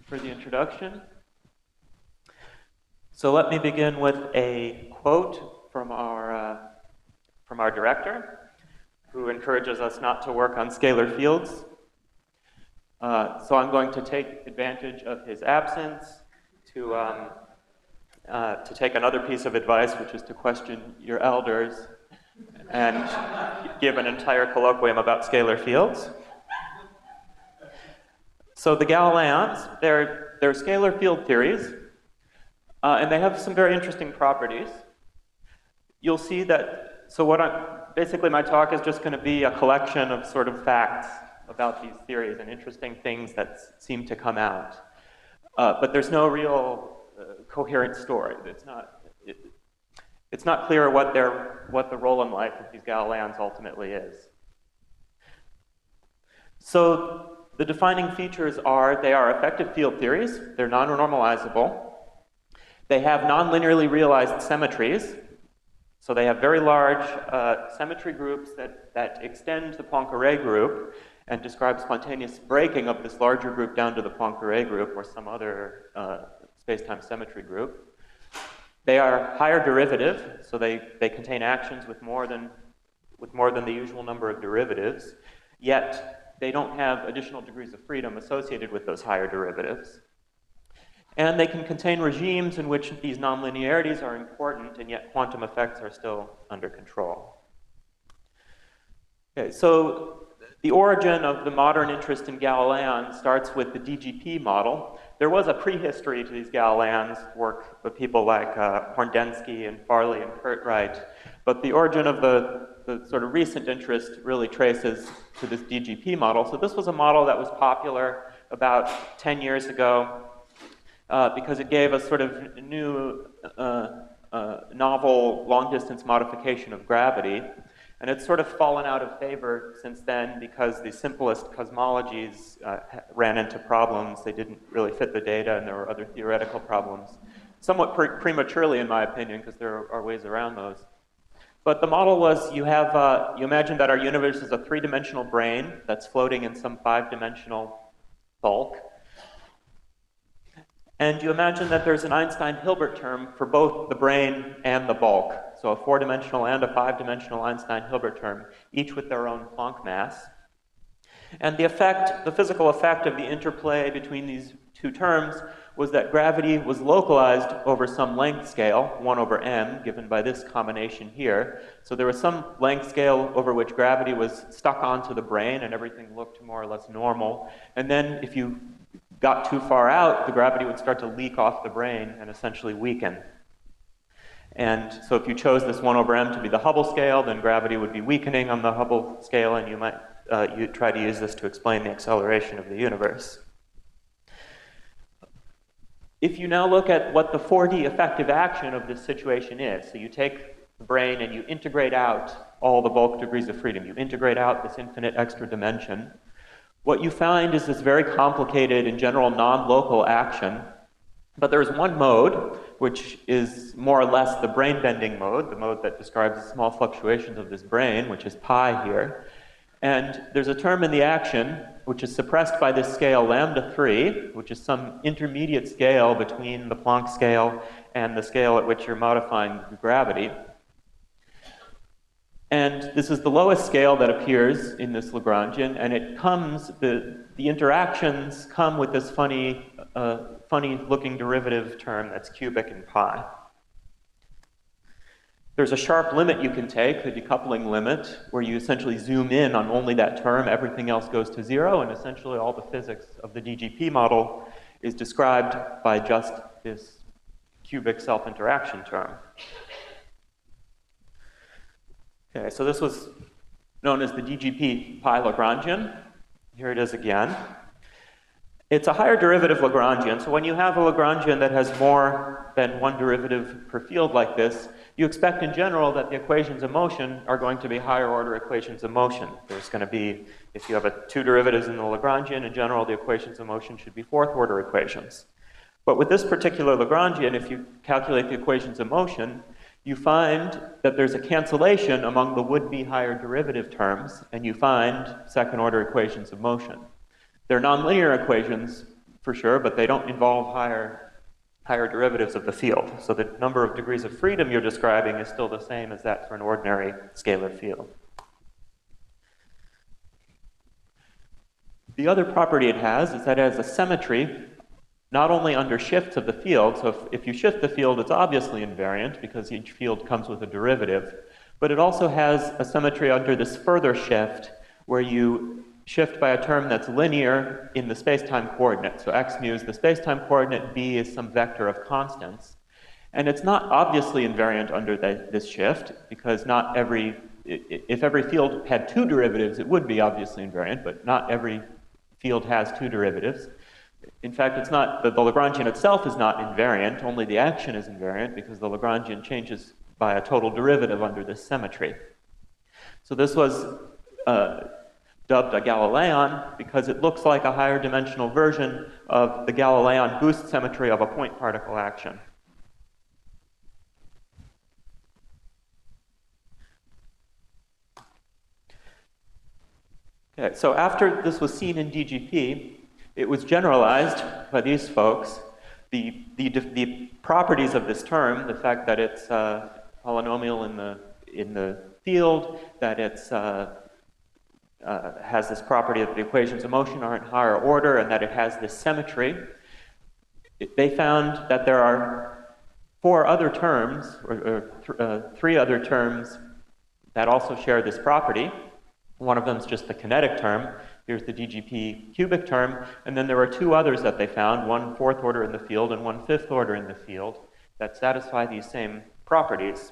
for the introduction. So let me begin with a quote from our director, who encourages us not to work on scalar fields. So I'm going to take advantage of his absence to take another piece of advice, which is to question your elders and give an entire colloquium about scalar fields. So the Galileans, they're scalar field theories, and they have some very interesting properties. You'll see that, so basically my talk is just going to be a collection of sort of facts about these theories and interesting things that seem to come out. But there's no real coherent story. It's not clear what the role in life of these Galileans ultimately is. So the defining features are they are effective field theories, they're non-normalizable, they have non-linearly realized symmetries, so they have very large symmetry groups that extend the Poincare group and describe spontaneous breaking of this larger group down to the Poincare group or some other space-time symmetry group. They are higher derivative, so they contain actions with more than the usual number of derivatives, yet they don't have additional degrees of freedom associated with those higher derivatives. And they can contain regimes in which these nonlinearities are important, and yet quantum effects are still under control. Okay, so the origin of the modern interest in Galileans starts with the DGP model. There was a prehistory to these Galileans, work of people like Horndensky and Farley and Curtright, but the origin of the sort of recent interest really traces to this DGP model. So this was a model that was popular about 10 years ago because it gave us sort of new, novel long-distance modification of gravity. And it's sort of fallen out of favor since then because the simplest cosmologies ran into problems. They didn't really fit the data, and there were other theoretical problems. Somewhat prematurely, in my opinion, because there are ways around those. But the model was you imagine that our universe is a three-dimensional brane that's floating in some five-dimensional bulk. And you imagine that there's an Einstein-Hilbert term for both the brane and the bulk. So a four-dimensional and a five-dimensional Einstein-Hilbert term, each with their own Planck mass. And the physical effect of the interplay between these two terms was that gravity was localized over some length scale, 1 over m, given by this combination here. So there was some length scale over which gravity was stuck onto the brane and everything looked more or less normal. And then if you got too far out, the gravity would start to leak off the brane and essentially weaken. And so if you chose this 1 over m to be the Hubble scale, then gravity would be weakening on the Hubble scale, and you might try to use this to explain the acceleration of the universe. If you now look at what the 4D effective action of this situation is, so you take the brane and you integrate out all the bulk degrees of freedom, you integrate out this infinite extra dimension, what you find is this very complicated and general non-local action. But there's one mode, which is more or less the brane-bending mode, the mode that describes the small fluctuations of this brane, which is pi here. And there's a term in the action which is suppressed by this scale lambda 3, which is some intermediate scale between the Planck scale and the scale at which you're modifying gravity. And this is the lowest scale that appears in this Lagrangian, and it comes, the interactions come with this funny looking derivative term that's cubic in pi. There's a sharp limit you can take, the decoupling limit, where you essentially zoom in on only that term, everything else goes to 0, and essentially all the physics of the DGP model is described by just this cubic self-interaction term. Okay, so this was known as the DGP pi Lagrangian. Here it is again. It's a higher derivative Lagrangian, so when you have a Lagrangian that has more than one derivative per field like this, you expect in general that the equations of motion are going to be higher order equations of motion. There's going to be, if you have two derivatives in the Lagrangian, in general the equations of motion should be fourth order equations. But with this particular Lagrangian, if you calculate the equations of motion, you find that there's a cancellation among the would-be higher derivative terms, and you find second order equations of motion. They're nonlinear equations, for sure, but they don't involve higher derivatives of the field. So the number of degrees of freedom you're describing is still the same as that for an ordinary scalar field. The other property it has is that it has a symmetry not only under shifts of the field, so if you shift the field, it's obviously invariant because each field comes with a derivative, but it also has a symmetry under this further shift where you shift by a term that's linear in the space-time coordinate. So x mu is the space-time coordinate, b is some vector of constants. And it's not obviously invariant under this shift because if every field had two derivatives, it would be obviously invariant, but not every field has two derivatives. In fact, it's not, the Lagrangian itself is not invariant, only the action is invariant because the Lagrangian changes by a total derivative under this symmetry. So this was dubbed a Galilean because it looks like a higher dimensional version of the Galilean boost symmetry of a point particle action. Okay, so after this was seen in DGP, it was generalized by these folks. The properties of this term, the fact that it's polynomial in the field, that it's has this property that the equations of motion are in higher order, and that it has this symmetry. They found that there are four other terms, or three other terms that also share this property. One of them is just the kinetic term. Here's the DGP cubic term. And then there were two others that they found, one fourth order in the field and one fifth order in the field, that satisfy these same properties.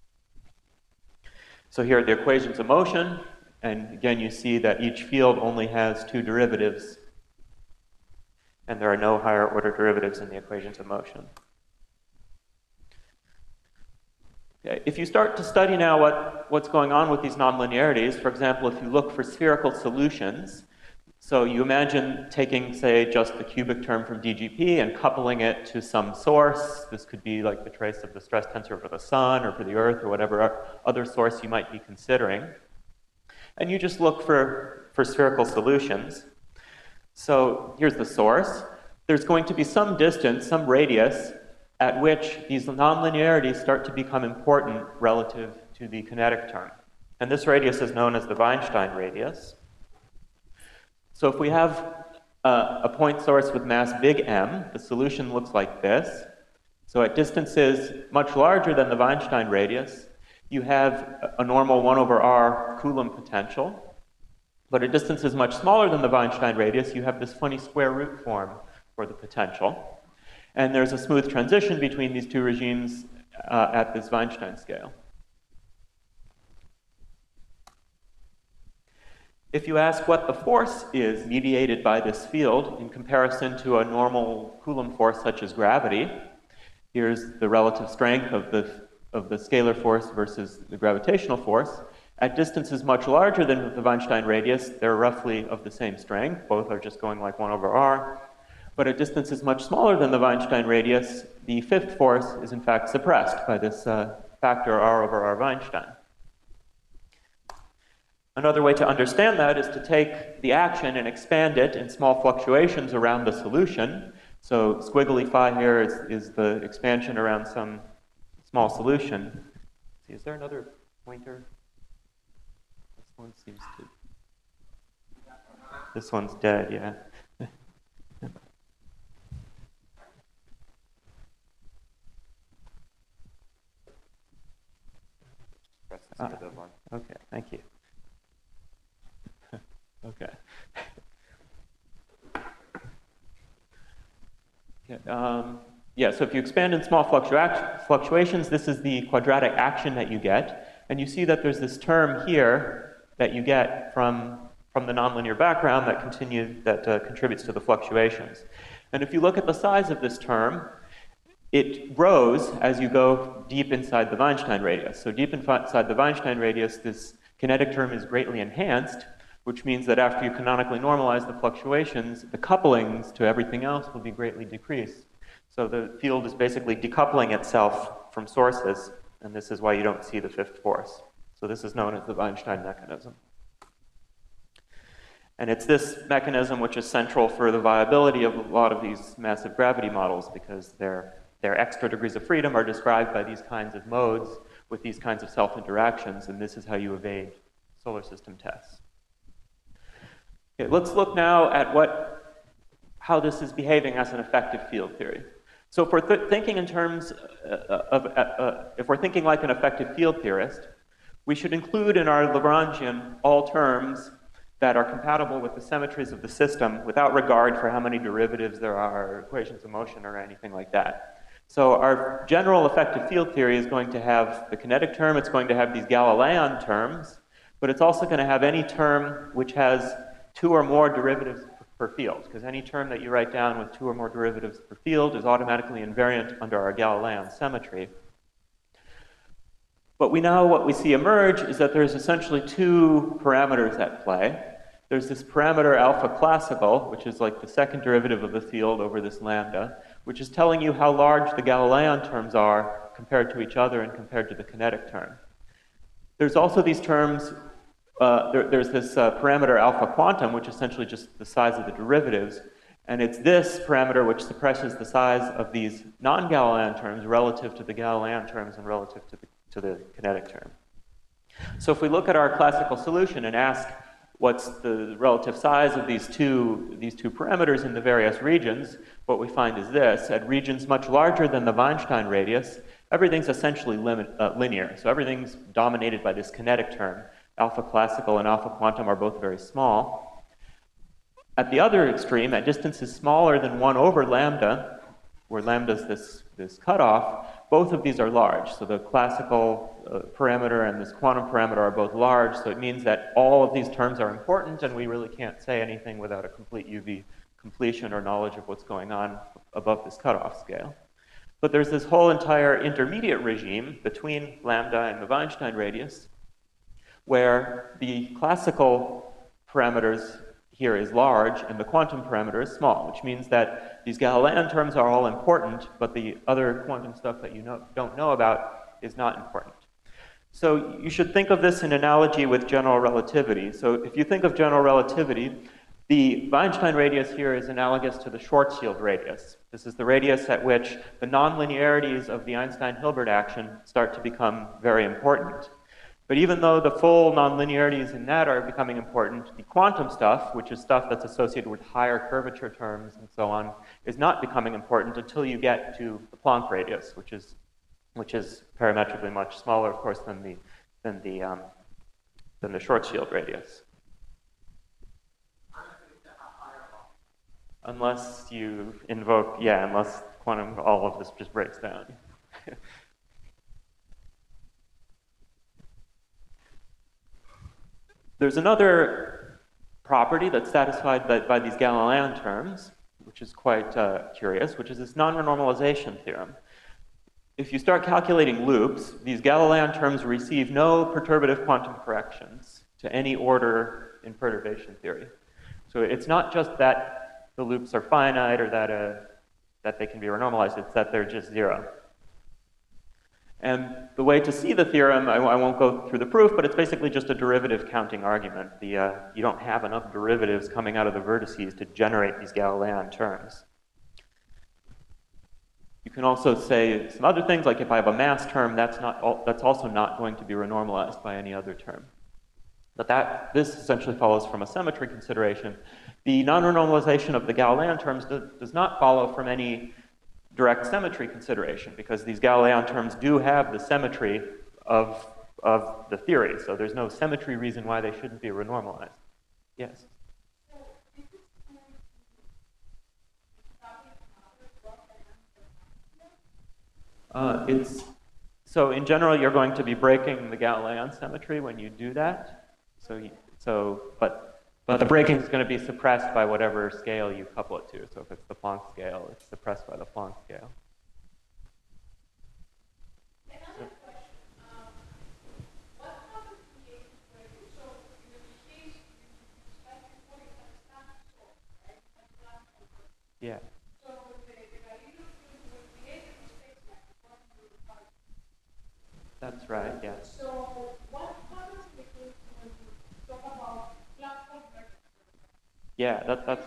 So here are the equations of motion. And again, you see that each field only has two derivatives. And there are no higher order derivatives in the equations of motion. Okay. If you start to study now what's going on with these nonlinearities, for example, if you look for spherical solutions, so you imagine taking, say, just the cubic term from DGP and coupling it to some source. This could be like the trace of the stress tensor for the sun or for the Earth or whatever other source you might be considering. And you just look for spherical solutions. So here's the source. There's going to be some distance, some radius, at which these nonlinearities start to become important relative to the kinetic term. And this radius is known as the Weinstein radius. So if we have a point source with mass big M, the solution looks like this. So at distances much larger than the Weinstein radius, you have a normal 1 over r Coulomb potential. But at distances much smaller than the Weinstein radius, you have this funny square root form for the potential. And there's a smooth transition between these two regimes at this Weinstein scale. If you ask what the force is mediated by this field in comparison to a normal Coulomb force such as gravity, here's the relative strength of the scalar force versus the gravitational force. At distances much larger than the Weinstein radius, they're roughly of the same strength. Both are just going like 1 over r. But at distances much smaller than the Weinstein radius, the fifth force is in fact suppressed by this factor r over r Weinstein. Another way to understand that is to take the action and expand it in small fluctuations around the solution. So squiggly phi here is the expansion around some small solution. Let's see, is there another pointer? This one seems to... This one's dead, yeah. Okay, thank you. Okay. Yeah, so if you expand in small fluctuations, this is the quadratic action that you get. And you see that there's this term here that you get from the nonlinear background that contributes to the fluctuations. And if you look at the size of this term, it grows as you go deep inside the Weinstein radius. So deep inside the Weinstein radius, this kinetic term is greatly enhanced, which means that after you canonically normalize the fluctuations, the couplings to everything else will be greatly decreased. So the field is basically decoupling itself from sources, and this is why you don't see the fifth force. So this is known as the Weinstein mechanism. And it's this mechanism which is central for the viability of a lot of these massive gravity models, because their extra degrees of freedom are described by these kinds of modes with these kinds of self-interactions, and this is how you evade solar system tests. Okay, let's look now at how this is behaving as an effective field theory. So if we're thinking in terms if we're thinking like an effective field theorist, we should include in our Lagrangian all terms that are compatible with the symmetries of the system without regard for how many derivatives there are, equations of motion, or anything like that. So our general effective field theory is going to have the kinetic term, it's going to have these Galilean terms, but it's also going to have any term which has 2 or more derivatives per field, because any term that you write down with 2 or more derivatives per field is automatically invariant under our Galilean symmetry. But what we see emerge is that there's essentially 2 parameters at play. There's this parameter alpha classical, which is like the second derivative of the field over this lambda, which is telling you how large the Galilean terms are compared to each other and compared to the kinetic term. There's also these terms, there's this parameter alpha quantum, which is essentially just the size of the derivatives, and it's this parameter which suppresses the size of these non-Galilean terms relative to the Galilean terms and relative to the kinetic term. So if we look at our classical solution and ask what's the relative size of these two parameters in the various regions, what we find is this: at regions much larger than the Weinstein radius, everything's essentially linear. So everything's dominated by this kinetic term. Alpha classical and alpha quantum are both very small. At the other extreme, at distances smaller than 1 over lambda, where lambda's this cutoff, both of these are large. So the classical parameter and this quantum parameter are both large, so it means that all of these terms are important, and we really can't say anything without a complete UV completion or knowledge of what's going on above this cutoff scale. But there's this whole entire intermediate regime between lambda and the Weinstein radius, where the classical parameters here is large and the quantum parameter is small, which means that these Galilean terms are all important, but the other quantum stuff that you don't know about is not important. So you should think of this in analogy with general relativity. So if you think of general relativity, the Weinstein radius here is analogous to the Schwarzschild radius. This is the radius at which the nonlinearities of the Einstein-Hilbert action start to become very important. But even though the full nonlinearities in that are becoming important, the quantum stuff, which is stuff that's associated with higher curvature terms and so on, is not becoming important until you get to the Planck radius, which is parametrically much smaller, of course, than the Schwarzschild radius. Unless you invoke, unless quantum, all of this just breaks down. There's another property that's satisfied by these Galilean terms, which is quite curious, which is this non-renormalization theorem. If you start calculating loops, these Galilean terms receive no perturbative quantum corrections to any order in perturbation theory. So it's not just that the loops are finite or that they can be renormalized, it's that they're just 0. And the way to see the theorem, I won't go through the proof, but it's basically just a derivative counting argument. You don't have enough derivatives coming out of the vertices to generate these Galilean terms. You can also say some other things, like if I have a mass term, that's also not going to be renormalized by any other term. But this essentially follows from a symmetry consideration. The non-renormalization of the Galilean terms does not follow from any direct symmetry consideration, because these Galilean terms do have the symmetry of the theory, so there's no symmetry reason why they shouldn't be renormalized. Yes? So in general, you're going to be breaking the Galilean symmetry when you do that. But the breaking is going to be suppressed by whatever scale you couple it to. So if it's the Planck scale, it's suppressed by the Planck scale. Another question. What happens to the agent equation? So in the case, you start reporting at a standard source, right? Yeah. So with the Galileo field, we created the space like according to the part. That's right, yes. So what happens in the case when you talk about Planck convergence? Yeah, that's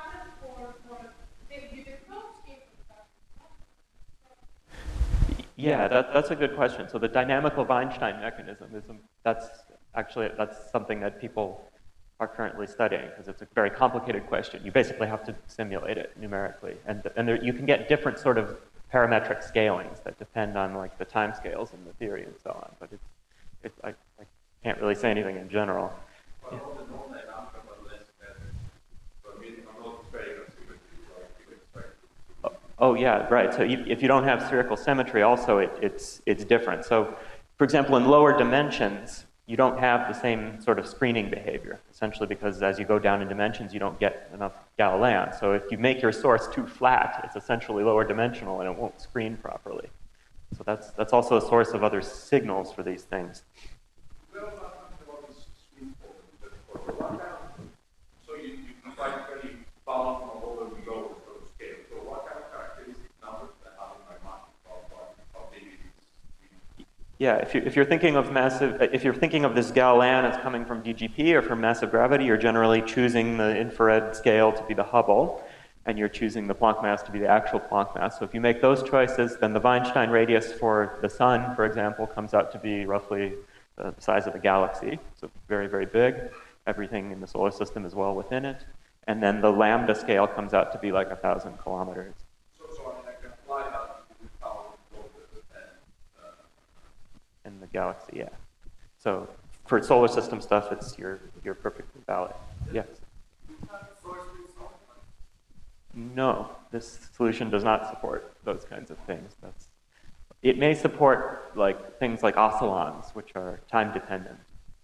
yeah, that's a good question. So the dynamical Weinstein mechanism is that's something that people are currently studying because it's a very complicated question. You basically have to simulate it numerically, and you can get different sort of parametric scalings that depend on like the time scales in the theory and so on. But I can't really say anything in general. Yeah. Oh yeah, right. So if you don't have spherical symmetry, also it's different. So, for example, in lower dimensions, you don't have the same sort of screening behavior, essentially because as you go down in dimensions, you don't get enough Galilean. So if you make your source too flat, it's essentially lower dimensional and it won't screen properly. So that's also a source of other signals for these things. So you can find very far from all the lower scale. So what kind of characteristic numbers that I have in my mind of maybe Yeah, if you're thinking of this Galilean as coming from DGP or from massive gravity, you're generally choosing the infrared scale to be the Hubble, and you're choosing the Planck mass to be the actual Planck mass. So if you make those choices, then the Weinstein radius for the Sun, for example, comes out to be roughly the size of a galaxy, so very, very big. Everything in the solar system is well within it. And then the lambda scale comes out to be like 1,000 kilometers. So I mean, I can apply that to the power In the galaxy, yeah. So for solar system stuff, you're perfectly valid. Yes. No, this solution does not support those kinds of things. It may support like things like oscillons, which are time dependent.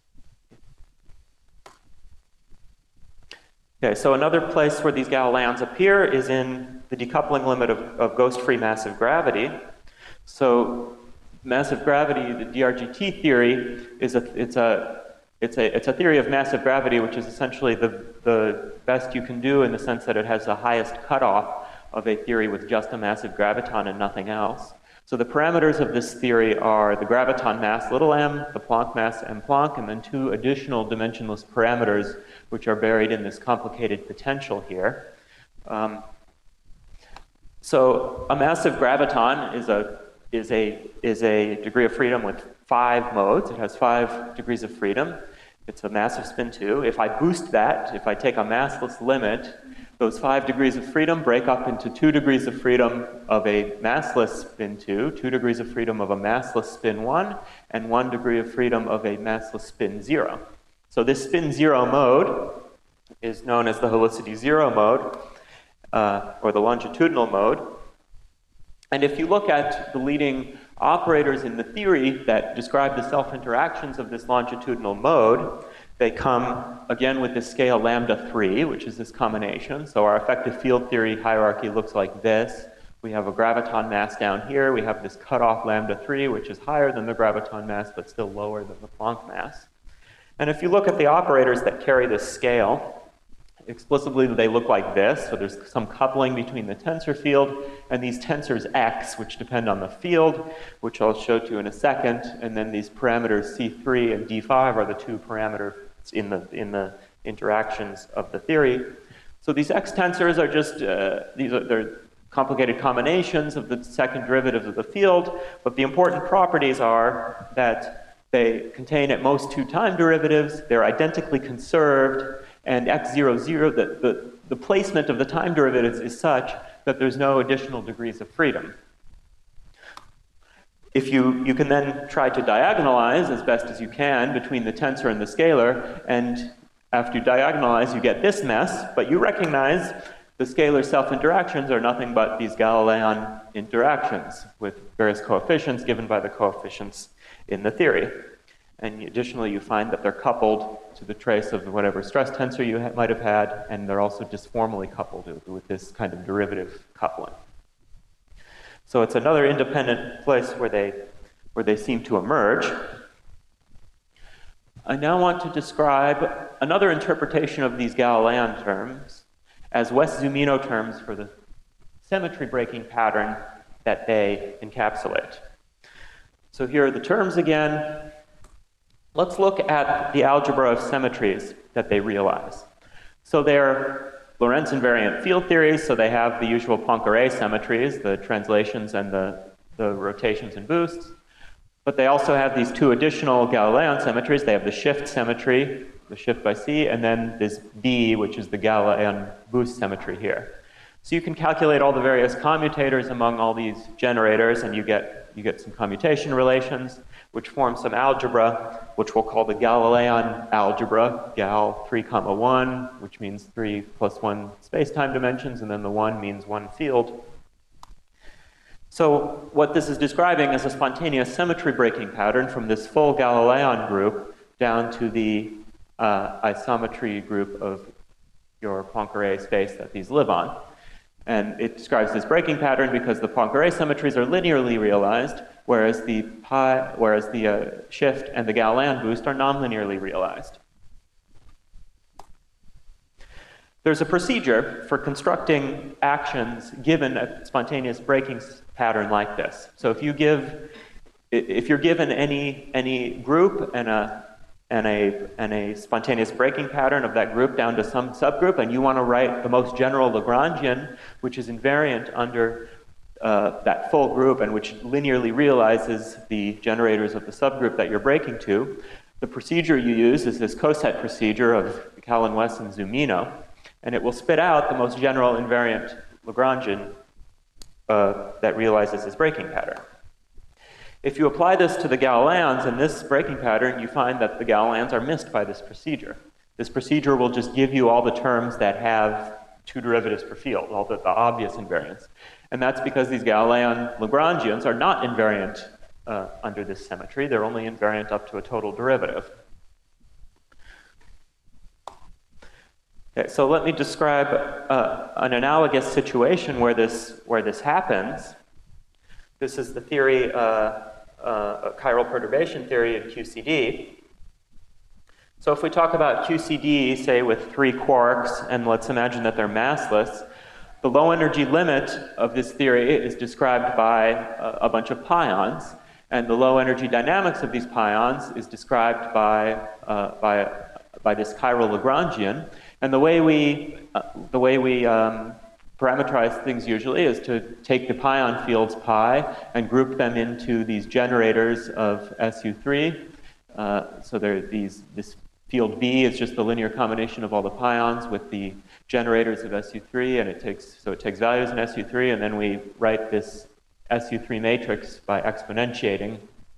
Okay, so another place where these Galileans appear is in the decoupling limit of ghost-free massive gravity. So massive gravity, the DRGT theory, it's a theory of massive gravity, which is essentially the best you can do in the sense that it has the highest cutoff of a theory with just a massive graviton and nothing else. So the parameters of this theory are the graviton mass little m, the Planck mass m Planck, and then two additional dimensionless parameters which are buried in this complicated potential here. So a massive graviton is a degree of freedom with 5 modes. It has 5 degrees of freedom. It's a massive spin 2. If I boost that, if I take a massless limit, those 5 degrees of freedom break up into 2 degrees of freedom of a massless spin 2, 2 degrees of freedom of a massless spin 1, and 1 degree of freedom of a massless spin 0. So this spin 0 mode is known as the helicity 0 mode, or the longitudinal mode. And if you look at the leading operators in the theory that describe the self-interactions of this longitudinal mode, they come, again, with this scale lambda 3, which is this combination. So our effective field theory hierarchy looks like this. We have a graviton mass down here. We have this cutoff lambda 3, which is higher than the graviton mass, but still lower than the Planck mass. And if you look at the operators that carry this scale, explicitly they look like this. So there's some coupling between the tensor field and these tensors X, which depend on the field, which I'll show to you in a second. And then these parameters C3 and D5 are the 2 parameters in the interactions of the theory. So these X tensors are just, they're complicated combinations of the second derivatives of the field, but the important properties are that they contain at most 2 time derivatives, they're identically conserved, and x00, the placement of the time derivatives is such that there's no additional degrees of freedom. If you can then try to diagonalize as best as you can between the tensor and the scalar, and after you diagonalize, you get this mess, but you recognize the scalar self-interactions are nothing but these Galilean interactions with various coefficients given by the coefficients in the theory. And additionally, you find that they're coupled to the trace of whatever stress tensor you might have had, and they're also disformally coupled with this kind of derivative coupling. So it's another independent place where they seem to emerge. I now want to describe another interpretation of these Galilean terms as Wess-Zumino terms for the symmetry breaking pattern that they encapsulate. So here are the terms again. Let's look at the algebra of symmetries that they realize. So they're Lorentz invariant field theories, so they have the usual Poincare symmetries, the translations and the rotations and boosts. But they also have these two additional Galilean symmetries. They have the shift symmetry, the shift by C, and then this B, which is the Galilean boost symmetry here. So you can calculate all the various commutators among all these generators, and you get some commutation relations, which form some algebra, which we'll call the Galilean algebra, Gal 3, 1, which means 3 plus 1 space-time dimensions, and then the 1 means 1 field. So what this is describing is a spontaneous symmetry breaking pattern from this full Galilean group down to the isometry group of your Poincare space that these live on. And it describes this breaking pattern because the Poincare symmetries are linearly realized, whereas the shift and the Galilean boost are nonlinearly realized. There's a procedure for constructing actions given a spontaneous breaking pattern like this. So if you're given any group and a spontaneous breaking pattern of that group down to some subgroup, and you want to write the most general Lagrangian, which is invariant under that full group and which linearly realizes the generators of the subgroup that you're breaking to, the procedure you use is this coset procedure of Callan, Wess, and Zumino, and it will spit out the most general invariant Lagrangian that realizes this breaking pattern. If you apply this to the Galileans in this breaking pattern, you find that the Galileans are missed by this procedure. This procedure will just give you all the terms that have two derivatives per field, all the obvious invariants. And that's because these Galilean Lagrangians are not invariant under this symmetry. They're only invariant up to a total derivative. Okay, so let me describe an analogous situation where this happens. This is the theory, chiral perturbation theory in QCD. So if we talk about QCD, say with 3 quarks, and let's imagine that they're massless, the low energy limit of this theory is described by a bunch of pions, and the low energy dynamics of these pions is described by this chiral Lagrangian. And the way we parameterize things usually is to take the pion fields pi and group them into these generators of SU3. So this field B is just the linear combination of all the pions with the generators of SU3, and it takes values in SU3, and then we write this SU3 matrix by exponentiating.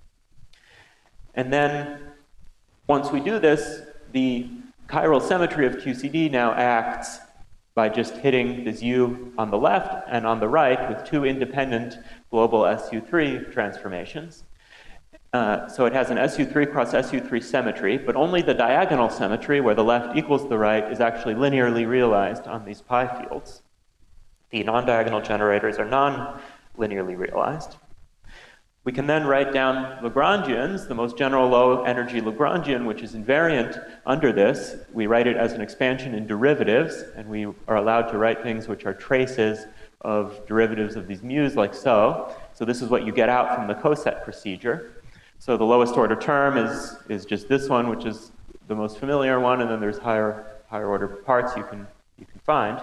And then once we do this, the chiral symmetry of QCD now acts by just hitting this U on the left and on the right with 2 independent global SU3 transformations. So it has an SU3 cross SU3 symmetry, but only the diagonal symmetry, where the left equals the right, is actually linearly realized on these pi fields. The non-diagonal generators are non-linearly realized. We can then write down Lagrangians, the most general low-energy Lagrangian, which is invariant under this. We write it as an expansion in derivatives, and we are allowed to write things which are traces of derivatives of these mu's, like so. So this is what you get out from the coset procedure. So the lowest order term is just this one, which is the most familiar one, and then there's higher order parts you can find.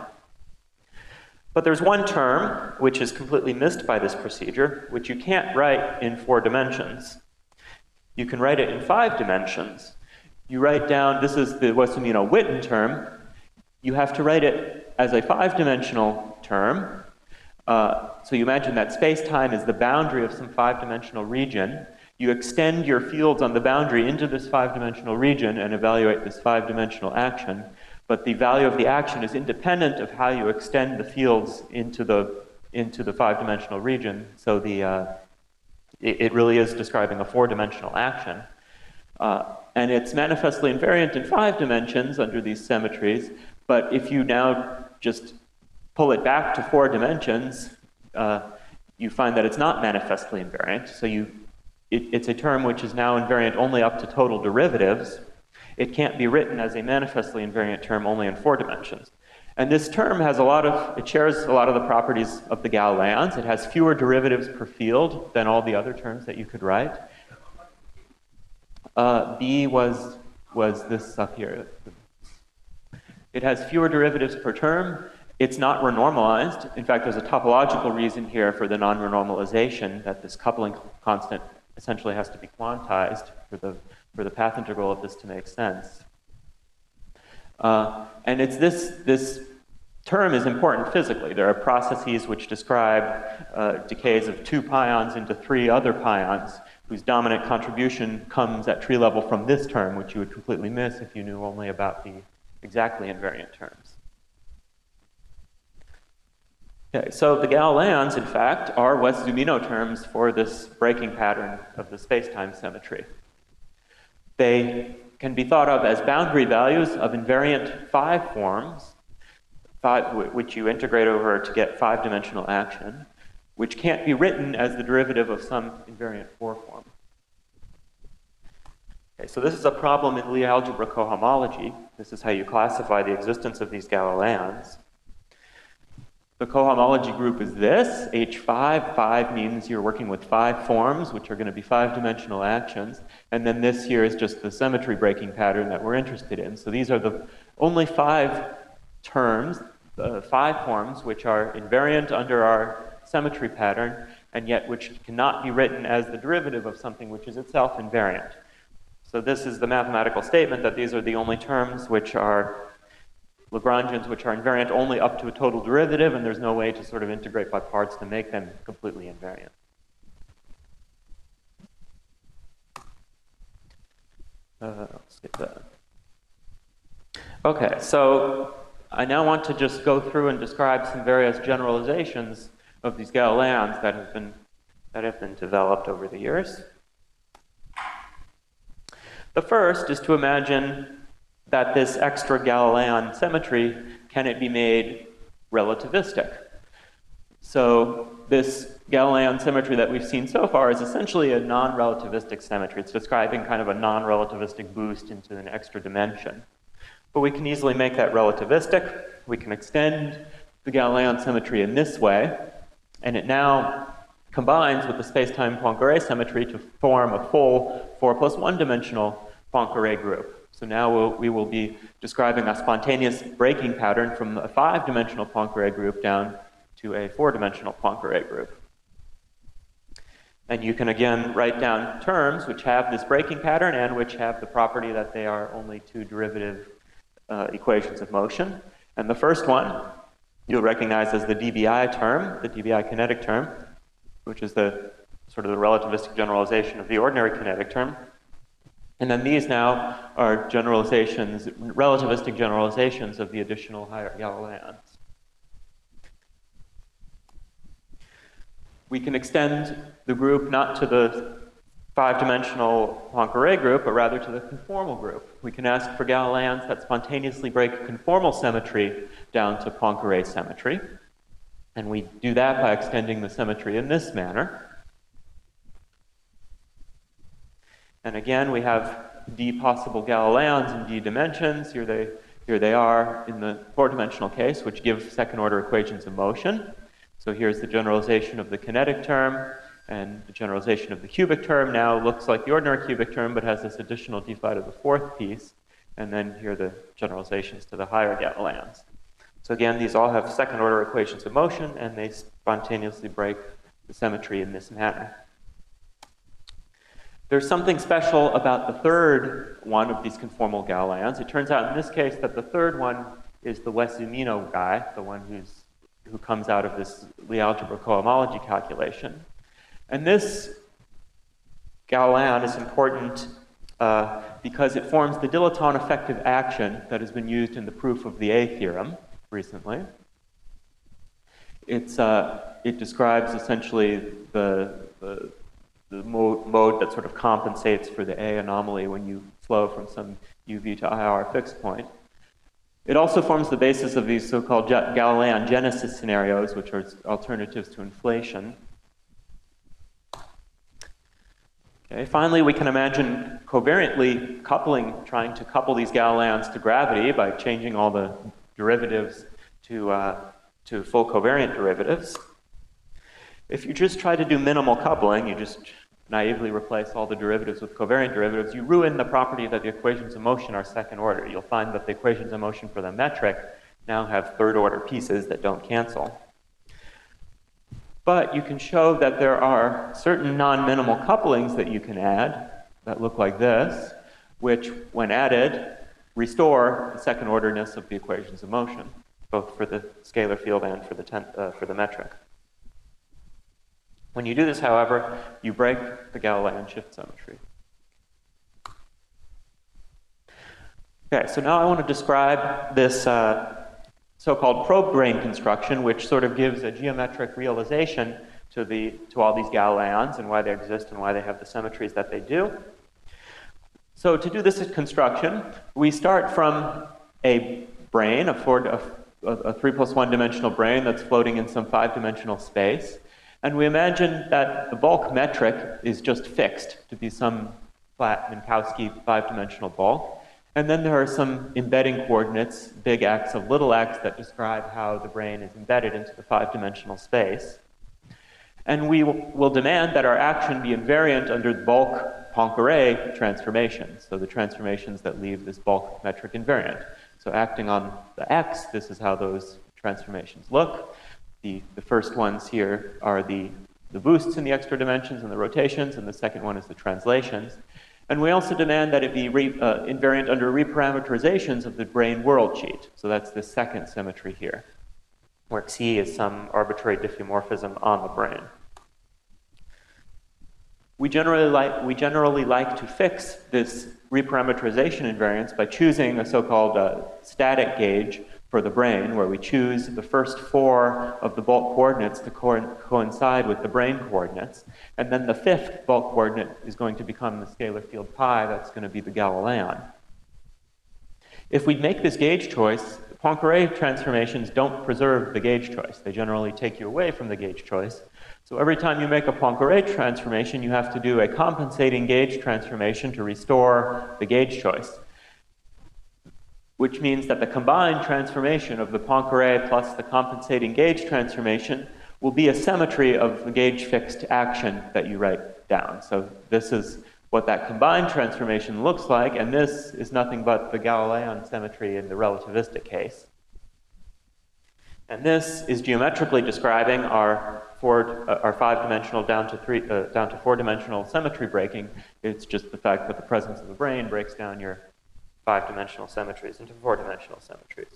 But there's one term which is completely missed by this procedure, which you can't write in 4 dimensions. You can write it in 5 dimensions. You write down, this is the Wess-Zumino-Witten term. You have to write it as a 5-dimensional term. So you imagine that space-time is the boundary of some 5-dimensional region. You extend your fields on the boundary into this 5-dimensional region and evaluate this 5-dimensional action. But the value of the action is independent of how you extend the fields into the 5-dimensional region. So it really is describing a 4-dimensional action. And it's manifestly invariant in 5 dimensions under these symmetries. But if you now just pull it back to 4 dimensions, you find that it's not manifestly invariant. So it's a term which is now invariant only up to total derivatives. It can't be written as a manifestly invariant term only in 4 dimensions. And this term has it shares a lot of the properties of the Galileans. It has fewer derivatives per field than all the other terms that you could write. B was this up here. It has fewer derivatives per term. It's not renormalized. In fact, there's a topological reason here for the non-renormalization, that this coupling constant essentially has to be quantized for the path integral of this to make sense. And it's this term is important physically. There are processes which describe decays of 2 pions into 3 other pions, whose dominant contribution comes at tree level from this term, which you would completely miss if you knew only about the exactly invariant terms. Okay, so the Galileans, in fact, are Wess-Zumino terms for this breaking pattern of the space-time symmetry. They can be thought of as boundary values of invariant 5 forms, which you integrate over to get 5-dimensional action, which can't be written as the derivative of some invariant 4 form. Okay, so this is a problem in Lie algebra cohomology. This is how you classify the existence of these Galileans. The cohomology group is this, H5. 5 means you're working with 5 forms, which are going to be 5-dimensional actions. And then this here is just the symmetry breaking pattern that we're interested in. So these are the only 5 terms, 5 forms, which are invariant under our symmetry pattern, and yet which cannot be written as the derivative of something which is itself invariant. So this is the mathematical statement that these are the only terms which are Lagrangians, which are invariant only up to a total derivative, and there's no way to sort of integrate by parts to make them completely invariant. Let's get that. Okay, so I now want to just go through and describe some various generalizations of these Galileans that have been developed over the years. The first is to imagine that this extra Galilean symmetry, can it be made relativistic? So this Galilean symmetry that we've seen so far is essentially a non-relativistic symmetry. It's describing kind of a non-relativistic boost into an extra dimension. But we can easily make that relativistic. We can extend the Galilean symmetry in this way, and it now combines with the space-time Poincare symmetry to form a full 4+1 dimensional Poincare group. So now we will be describing a spontaneous breaking pattern from a 5-dimensional Poincare group down to a 4-dimensional Poincare group. And you can again write down terms which have this breaking pattern and which have the property that they are only 2 derivative equations of motion. And the first one you'll recognize as the dBi term, the dBi kinetic term, which is the sort of the relativistic generalization of the ordinary kinetic term. And then these now are generalizations, relativistic generalizations of the additional higher Galileans. We can extend the group not to the 5-dimensional Poincare group, but rather to the conformal group. We can ask for Galileans that spontaneously break conformal symmetry down to Poincare symmetry. And we do that by extending the symmetry in this manner. And again, we have d possible Galileans in d dimensions. Here they are in the 4-dimensional case, which give second-order equations of motion. So here's the generalization of the kinetic term, and the generalization of the cubic term now looks like the ordinary cubic term, but has this additional d phi to the 4th piece. And then here are the generalizations to the higher Galileans. So again, these all have second-order equations of motion, and they spontaneously break the symmetry in this manner. There's something special about the third one of these conformal Galileans. It turns out in this case that the third one is the Wess-Zumino guy, the one who comes out of this Lie algebra cohomology calculation. And this Galilean is important because it forms the dilaton effective action that has been used in the proof of the A theorem recently. It describes essentially the mode that sort of compensates for the A anomaly when you flow from some UV to IR fixed point. It also forms the basis of these so-called Galilean genesis scenarios, which are alternatives to inflation. Okay, finally, we can imagine covariantly trying to couple these Galileans to gravity by changing all the derivatives to full covariant derivatives. If you just try to do minimal coupling, you just naively replace all the derivatives with covariant derivatives, you ruin the property that the equations of motion are second order. You'll find that the equations of motion for the metric now have third order pieces that don't cancel. But you can show that there are certain non-minimal couplings that you can add that look like this, which, when added, restore the second orderness of the equations of motion, both for the scalar field and for the metric. When you do this, however, you break the Galilean shift symmetry. Okay, so now I want to describe this so-called probe brane construction, which sort of gives a geometric realization to all these Galileans and why they exist and why they have the symmetries that they do. So to do this construction, we start from a brane, a 3 plus 1 dimensional brane that's floating in some 5-dimensional space. And we imagine that the bulk metric is just fixed to be some flat Minkowski 5-dimensional bulk. And then there are some embedding coordinates, big X of little x, that describe how the brane is embedded into the 5-dimensional space. And we will demand that our action be invariant under the bulk Poincare transformations, so the transformations that leave this bulk metric invariant. So acting on the X, this is how those transformations look. The first ones here are the boosts in the extra dimensions and the rotations, and the second one is the translations. And we also demand that it be invariant under reparameterizations of the brane world sheet. So that's the second symmetry here, where Xi is some arbitrary diffeomorphism on the brane. We generally like to fix this reparameterization invariance by choosing a so-called static gauge for the brane, where we choose the first 4 of the bulk coordinates to coincide with the brane coordinates. And then the 5th bulk coordinate is going to become the scalar field pi. That's going to be the Galilean. If we make this gauge choice, Poincare transformations don't preserve the gauge choice. They generally take you away from the gauge choice. So every time you make a Poincare transformation, you have to do a compensating gauge transformation to restore the gauge choice, which means that the combined transformation of the Poincare plus the compensating gauge transformation will be a symmetry of the gauge fixed action that you write down. So this is what that combined transformation looks like, and this is nothing but the Galilean symmetry in the relativistic case. And this is geometrically describing our 5-dimensional down to 4-dimensional symmetry breaking. It's just the fact that the presence of the brane breaks down your 5-dimensional symmetries into 4-dimensional symmetries.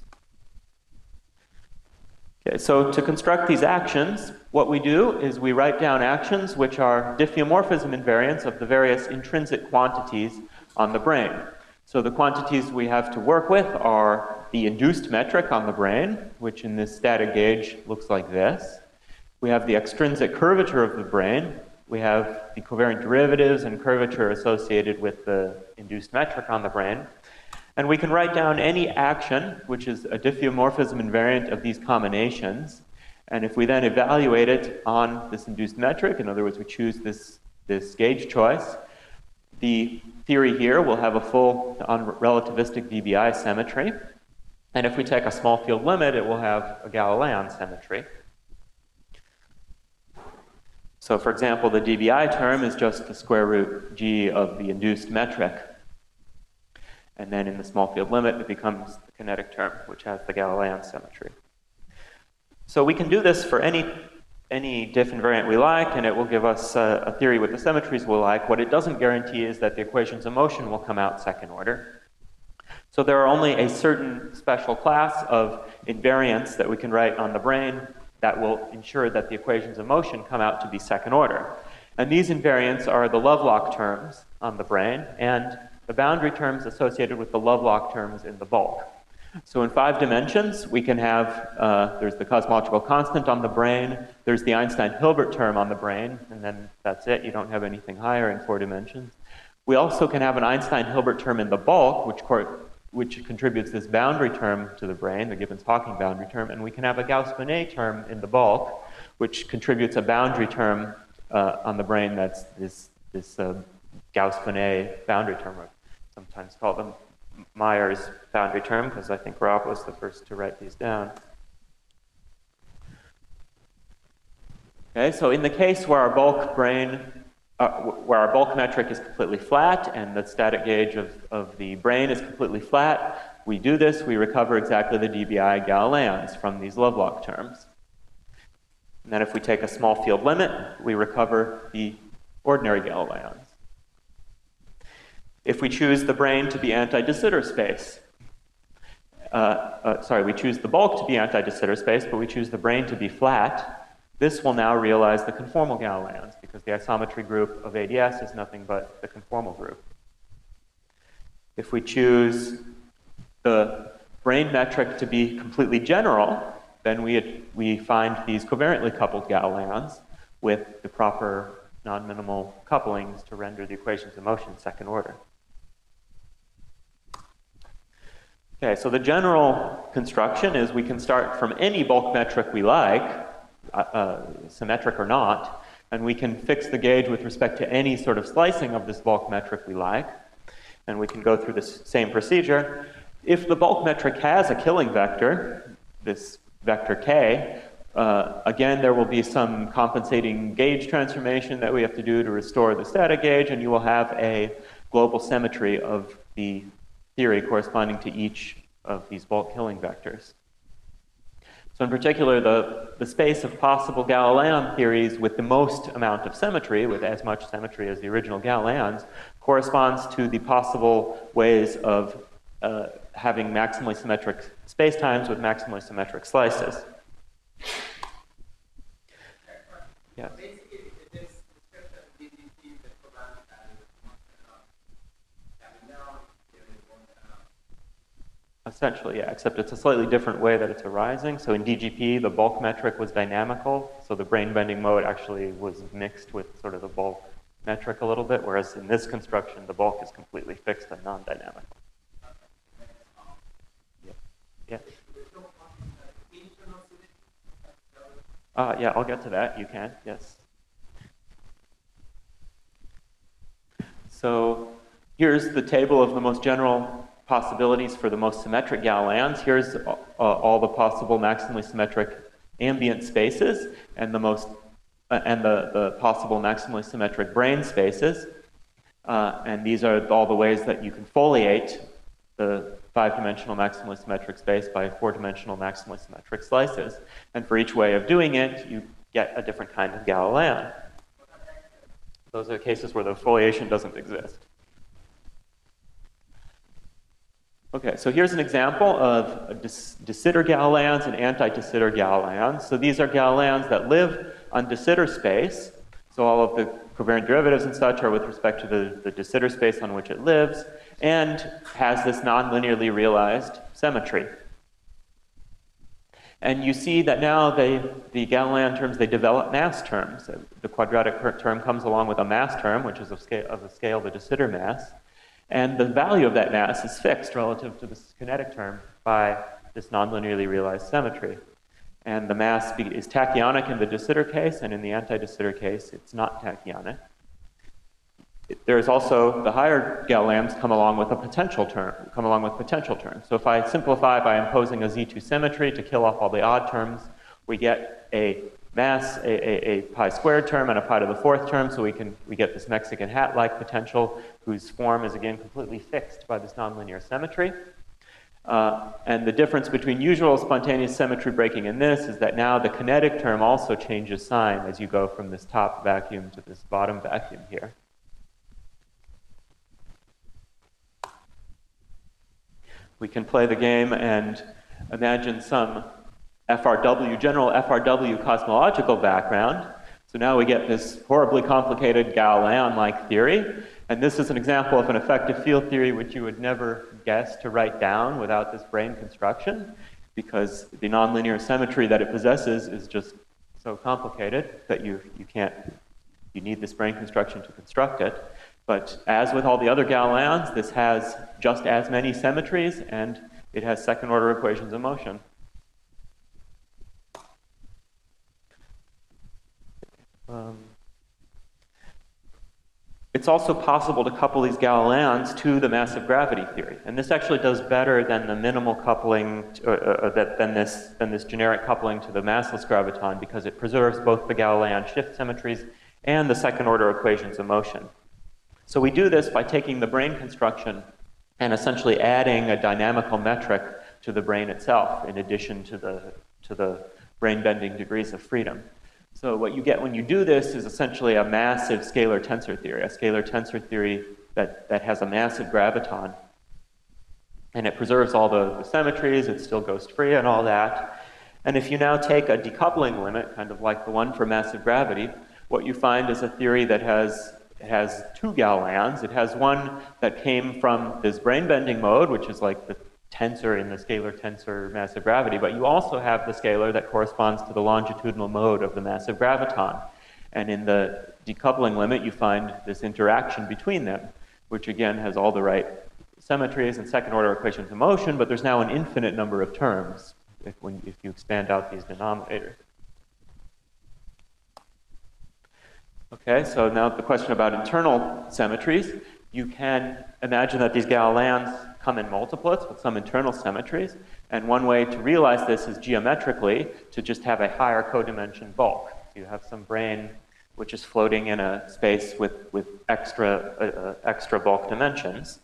Okay, so to construct these actions, what we do is we write down actions which are diffeomorphism invariants of the various intrinsic quantities on the brane. So the quantities we have to work with are the induced metric on the brane, which in this static gauge looks like this. We have the extrinsic curvature of the brane. We have the covariant derivatives and curvature associated with the induced metric on the brane. And we can write down any action, which is a diffeomorphism invariant of these combinations. And if we then evaluate it on this induced metric, in other words, we choose this gauge choice, the theory here will have a full relativistic dBi symmetry. And if we take a small field limit, it will have a Galilean symmetry. So for example, the dBi term is just the square root g of the induced metric. And then in the small field limit, it becomes the kinetic term, which has the Galilean symmetry. So we can do this for any diff invariant we like, and it will give us a theory with the symmetries we like. What it doesn't guarantee is that the equations of motion will come out second order. So there are only a certain special class of invariants that we can write on the brane that will ensure that the equations of motion come out to be second order. And these invariants are the Lovelock terms on the brane and the boundary terms associated with the Lovelock terms in the bulk. So in 5 dimensions, we can have, there's the cosmological constant on the brane, there's the Einstein-Hilbert term on the brane, and then that's it. You don't have anything higher in 4 dimensions. We also can have an Einstein-Hilbert term in the bulk, which contributes this boundary term to the brane, the Gibbons-Hawking boundary term, and we can have a Gauss-Bonnet term in the bulk, which contributes a boundary term on the brane that's this Gauss-Bonnet boundary term, or sometimes called the Myers boundary term, because I think Rob was the first to write these down. Okay, so in the case where our bulk brane, where our bulk metric is completely flat and the static gauge of the brane is completely flat, we do this, we recover exactly the dBi Galileans from these Lovelock terms. And then if we take a small field limit, we recover the ordinary Galileans. If we choose the brane to be anti-de Sitter space, we choose the bulk to be anti-de Sitter space, but we choose the brane to be flat, this will now realize the conformal Galileans, because the isometry group of ADS is nothing but the conformal group. If we choose the brane metric to be completely general, then we find these covariantly coupled Galileans with the proper non-minimal couplings to render the equations of motion second order. Okay, so the general construction is we can start from any bulk metric we like, symmetric or not, and we can fix the gauge with respect to any sort of slicing of this bulk metric we like, and we can go through this same procedure. If the bulk metric has a killing vector, this vector k, again, there will be some compensating gauge transformation that we have to do to restore the static gauge, and you will have a global symmetry of the theory corresponding to each of these bulk killing vectors. So in particular, the space of possible Galilean theories with the most amount of symmetry, with as much symmetry as the original Galileans, corresponds to the possible ways of having maximally symmetric spacetimes with maximally symmetric slices. Yes. Basically, it is description of DGT that programming value is Galilean, Essentially, yeah, except it's a slightly different way that it's arising. So in DGP, the bulk metric was dynamical, so the brane bending mode actually was mixed with sort of the bulk metric a little bit, whereas in this construction, the bulk is completely fixed and non-dynamical. Yeah. Yeah, I'll get to that. You can, yes. So here's the table of the most general possibilities for the most symmetric Galileans. Here's all the possible maximally symmetric ambient spaces and the possible maximally symmetric brane spaces. And these are all the ways that you can foliate the 5-dimensional maximally symmetric space by 4-dimensional maximally symmetric slices. And for each way of doing it, you get a different kind of Galilean. Those are cases where the foliation doesn't exist. Okay, so here's an example of de Sitter Galileans and anti-de Sitter Galileans. So these are Galileans that live on de Sitter space. So all of the covariant derivatives and such are with respect to the de Sitter space on which it lives, and has this non-linearly realized symmetry. And you see that now the Galilean terms, they develop mass terms. The quadratic term comes along with a mass term, which is of the scale of the de Sitter mass. And the value of that mass is fixed relative to this kinetic term by this non-linearly realized symmetry. And the mass is tachyonic in the de Sitter case, and in the anti-de Sitter case, it's not tachyonic. There's also the higher Galileans come along with potential terms. So if I simplify by imposing a Z2 symmetry to kill off all the odd terms, we get a mass, a pi squared term and a pi to the 4th term, so we get this Mexican hat-like potential whose form is again completely fixed by this nonlinear symmetry. And the difference between usual spontaneous symmetry breaking and this is that now the kinetic term also changes sign as you go from this top vacuum to this bottom vacuum here. We can play the game and imagine some FRW, general FRW cosmological background. So now we get this horribly complicated Galilean-like theory. And this is an example of an effective field theory which you would never guess to write down without this brane construction, because the nonlinear symmetry that it possesses is just so complicated that you need this brane construction to construct it. But as with all the other Galileans, this has just as many symmetries, and it has second-order equations of motion. It's also possible to couple these Galileans to the massive gravity theory, and this actually does better than the minimal coupling, than this generic coupling to the massless graviton, because it preserves both the Galilean shift symmetries and the second order equations of motion. So we do this by taking the brane construction and essentially adding a dynamical metric to the brane itself in addition to the brane bending degrees of freedom. So what you get when you do this is essentially a massive scalar tensor theory that has a massive graviton. And it preserves all the symmetries, it's still ghost free and all that. And if you now take a decoupling limit, kind of like the one for massive gravity, what you find is a theory that has two Galen's. It has one that came from this brane bending mode, which is like the tensor in the scalar tensor massive gravity, but you also have the scalar that corresponds to the longitudinal mode of the massive graviton. And in the decoupling limit, you find this interaction between them, which again has all the right symmetries and second order equations of motion, but there's now an infinite number of terms if you expand out these denominators. Okay, so now the question about internal symmetries. You can imagine that these Galen's come in multiplets with some internal symmetries, and one way to realize this is geometrically to just have a higher codimension bulk. You have some brane which is floating in a space with extra bulk dimensions.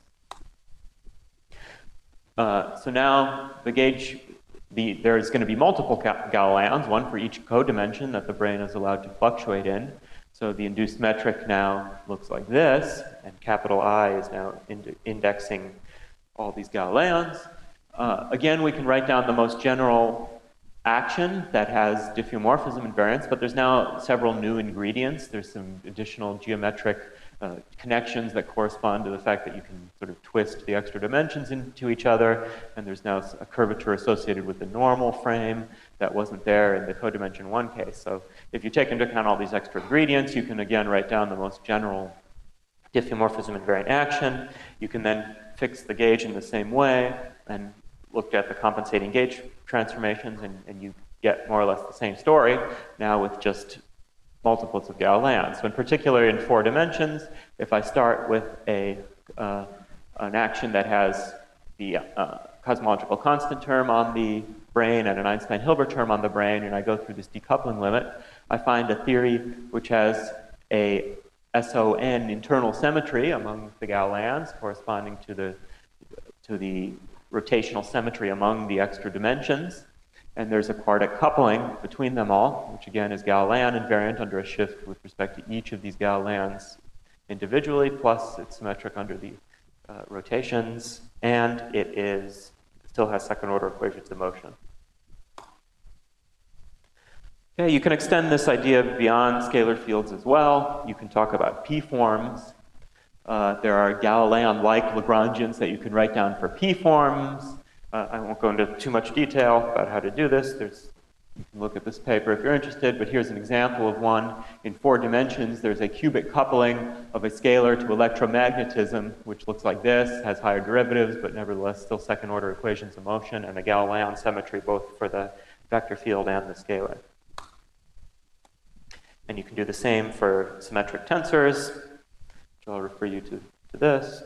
So now the gauge, there's going to be multiple Galen's, one for each codimension that the brane is allowed to fluctuate in. So the induced metric now looks like this, and capital I is now indexing all these Galen's. Again, we can write down the most general action that has diffeomorphism invariance, but there's now several new ingredients. There's some additional geometric connections that correspond to the fact that you can sort of twist the extra dimensions into each other, and there's now a curvature associated with the normal frame that wasn't there in the codimension 1 case. So if you take into account all these extra ingredients, you can again write down the most general diffeomorphism invariant action. You can then fix the gauge in the same way and look at the compensating gauge transformations, and you get more or less the same story, now with just multiples of Galen's. So in particular, in 4 dimensions, if I start with an action that has the cosmological constant term on the brane and an Einstein-Hilbert term on the brane, and I go through this decoupling limit, I find a theory which has a SON internal symmetry among the Galen's corresponding to the rotational symmetry among the extra dimensions. And there's a quartic coupling between them all, which again is Galen invariant under a shift with respect to each of these Galen's individually, plus it's symmetric under the rotations, and it still has second order equations of motion. Okay, you can extend this idea beyond scalar fields as well. You can talk about P-forms. There are Galilean-like Lagrangians that you can write down for P-forms. I won't go into too much detail about how to do this. You can look at this paper if you're interested, but here's an example of one. In 4 dimensions, there's a cubic coupling of a scalar to electromagnetism, which looks like this, has higher derivatives, but nevertheless still second order equations of motion, and a Galilean symmetry both for the vector field and the scalar. And you can do the same for symmetric tensors, which I'll refer you to this.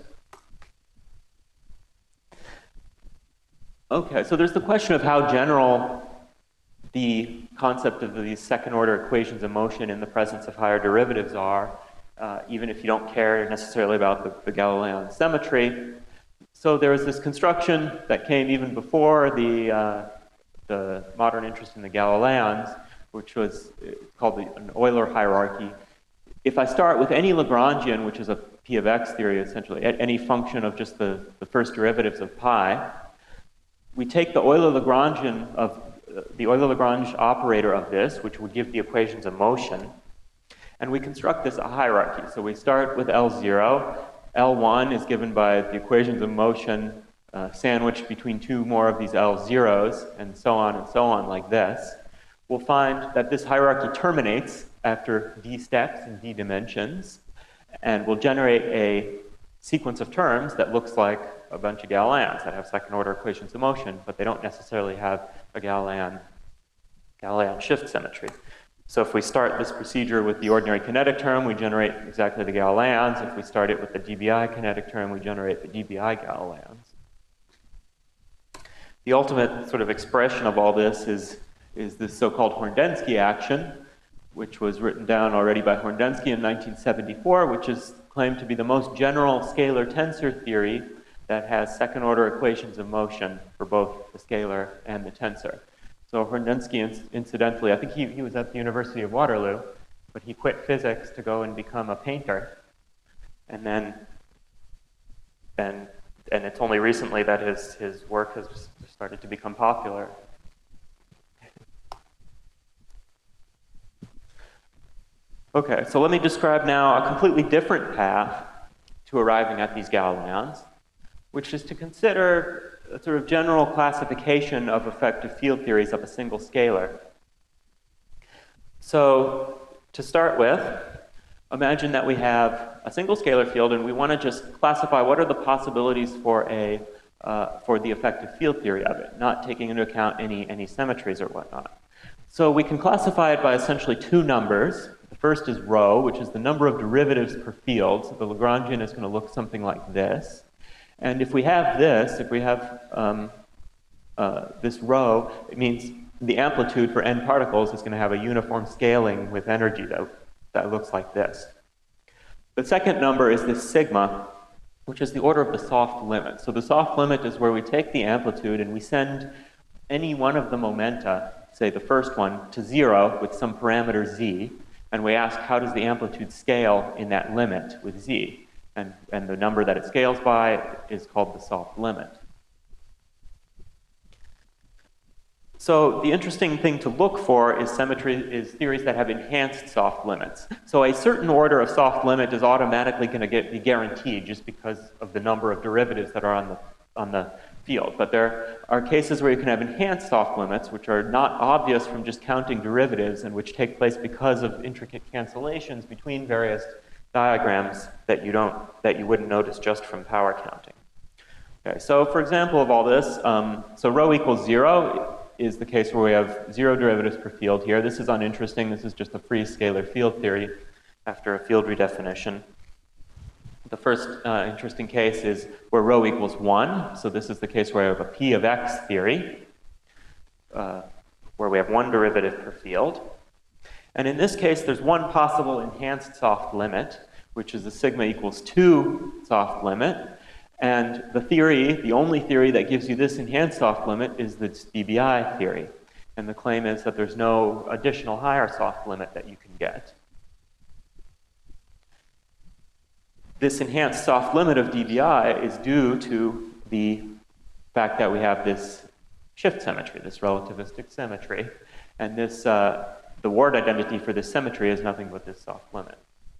Okay, so there's the question of how general the concept of these second order equations of motion in the presence of higher derivatives are, even if you don't care necessarily about the Galilean symmetry. So there was this construction that came even before the modern interest in the Galileans, which was called an Euler hierarchy. If I start with any Lagrangian, which is a P of x theory essentially, at any function of just the first derivatives of pi, we take the Euler-Lagrange operator of this, which would give the equations of motion, and we construct this a hierarchy. So we start with L0. L1 is given by the equations of motion sandwiched between 2 more of these L0s, and so on like this. We'll find that this hierarchy terminates after d steps in d dimensions, and will generate a sequence of terms that looks like a bunch of Galen's that have second order equations of motion, but they don't necessarily have a Galilean shift symmetry. So if we start this procedure with the ordinary kinetic term, we generate exactly the Galen's. If we start it with the dBi kinetic term, we generate the dBi Galen's. The ultimate sort of expression of all this is this so-called Horndenski action, which was written down already by Horndenski in 1974, which is claimed to be the most general scalar tensor theory that has second-order equations of motion for both the scalar and the tensor. So Horndenski, incidentally, I think he was at the University of Waterloo, but he quit physics to go and become a painter. And it's only recently that his work has started to become popular. Okay, so let me describe now a completely different path to arriving at these Galileans, which is to consider a sort of general classification of effective field theories of a single scalar. So, to start with, imagine that we have a single scalar field and we want to just classify what are the possibilities for the effective field theory of it, not taking into account any symmetries or whatnot. So we can classify it by essentially two numbers. The first is rho, which is the number of derivatives per field. So the Lagrangian is going to look something like this. And if we have this, if we have this rho, it means the amplitude for n particles is going to have a uniform scaling with energy that looks like this. The second number is this sigma, which is the order of the soft limit. So the soft limit is where we take the amplitude and we send any one of the momenta, say the first one, to 0 with some parameter z, and we ask how does the amplitude scale in that limit with z. And the number that it scales by is called the soft limit. So the interesting thing to look for is theories that have enhanced soft limits. So a certain order of soft limit is automatically going to be guaranteed just because of the number of derivatives that are on the field. But there are cases where you can have enhanced soft limits, which are not obvious from just counting derivatives and which take place because of intricate cancellations between various diagrams that you wouldn't notice just from power counting. Okay, so for example of all this, so rho equals 0 is the case where we have 0 derivatives per field here. This is uninteresting. This is just a free scalar field theory after a field redefinition. The first interesting case is where rho equals 1. So this is the case where I have a P of X theory, where we have 1 derivative per field. And in this case, there's one possible enhanced soft limit, which is the sigma equals 2 soft limit. And the only theory that gives you this enhanced soft limit is the dBi theory. And the claim is that there's no additional higher soft limit that you can get. This enhanced soft limit of dBi is due to the fact that we have this shift symmetry, this relativistic symmetry. And this, the word identity for this symmetry is nothing but this soft limit.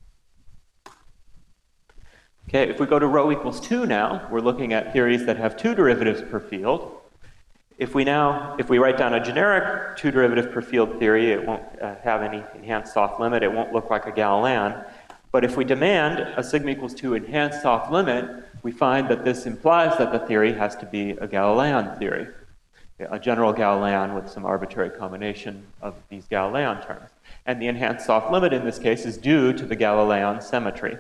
Okay, if we go to rho equals 2 now, we're looking at theories that have 2 derivatives per field. If we write down a generic 2 derivative per field theory, it won't have any enhanced soft limit. It won't look like a Galilean. But if we demand a sigma equals 2 enhanced soft limit, we find that this implies that the theory has to be a Galilean theory, a general Galilean with some arbitrary combination of these Galilean terms. And the enhanced soft limit in this case is due to the Galilean symmetry.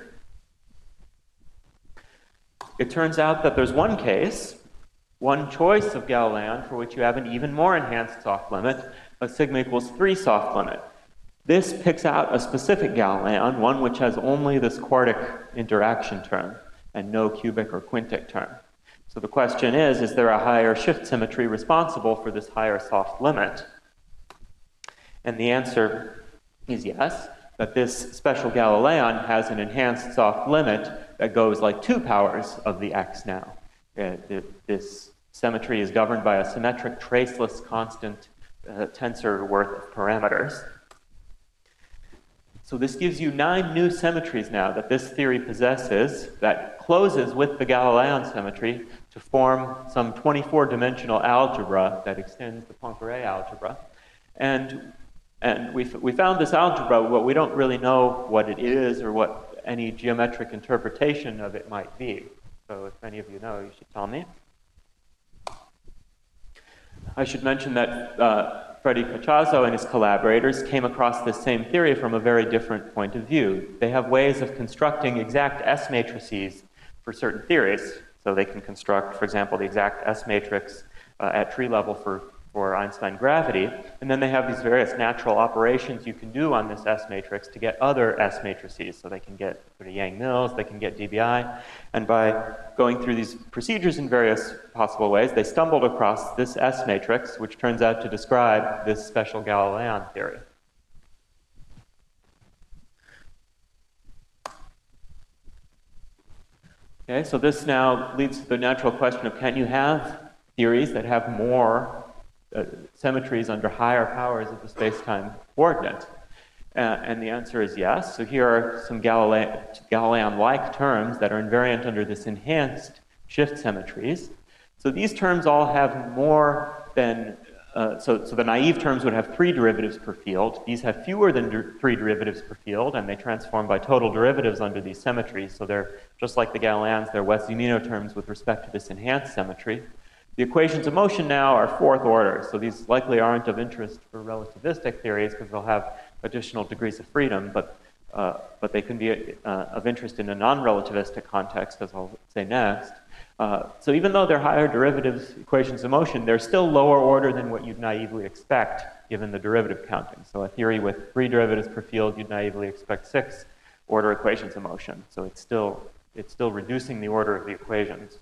It turns out that there's one case, one choice of Galilean for which you have an even more enhanced soft limit, a sigma equals 3 soft limit. This picks out a specific Galilean, one which has only this quartic interaction term and no cubic or quintic term. So the question is there a higher shift symmetry responsible for this higher soft limit? And the answer is yes, that this special Galilean has an enhanced soft limit that goes like 2 powers of the x now. This symmetry is governed by a symmetric traceless constant tensor worth of parameters. So this gives you 9 new symmetries now that this theory possesses that closes with the Galilean symmetry to form some 24-dimensional algebra that extends the Poincare algebra. And we found this algebra, but we don't really know what it is or what any geometric interpretation of it might be. So if any of you know, you should tell me. I should mention that Freddy Cacciazzo and his collaborators came across this same theory from a very different point of view. They have ways of constructing exact S matrices for certain theories. So they can construct, for example, the exact S matrix at tree level for for Einstein gravity. And then they have these various natural operations you can do on this S matrix to get other S matrices. So they can get sort of Yang-Mills, they can get dBi. And by going through these procedures in various possible ways, they stumbled across this S matrix, which turns out to describe this special Galilean theory. Okay, so this now leads to the natural question of, can you have theories that have more symmetries under higher powers of the space-time coordinate? And the answer is yes. So here are some Galilean-like terms that are invariant under this enhanced shift symmetries. So these terms all have more than, so the naive terms would have 3 derivatives per field. These have fewer than 3 derivatives per field, and they transform by total derivatives under these symmetries. So they're, just like the Galileans, they're Wess-Zumino terms with respect to this enhanced symmetry. The equations of motion now are 4th order, so these likely aren't of interest for relativistic theories because they'll have additional degrees of freedom, but they can be of interest in a non-relativistic context, as I'll say next. So even though they're higher derivatives equations of motion, they're still lower order than what you'd naively expect given the derivative counting. So a theory with 3 derivatives per field, you'd naively expect 6 order equations of motion. So it's still reducing the order of the equations.